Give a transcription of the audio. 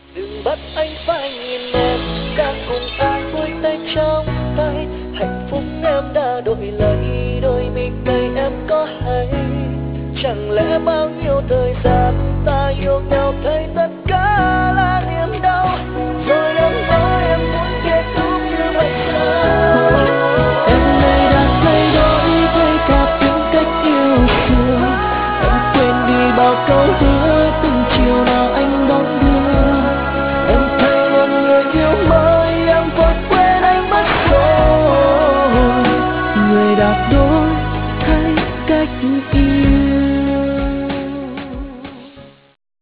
Đừng bắt anh phải nhìn em đang cùng ai đôi tay trong tay. Hạnh phúc em đã đổi lấy đôi mình đây, em có hay chẳng lẽ bao nhiêu thời gian ta yêu nhau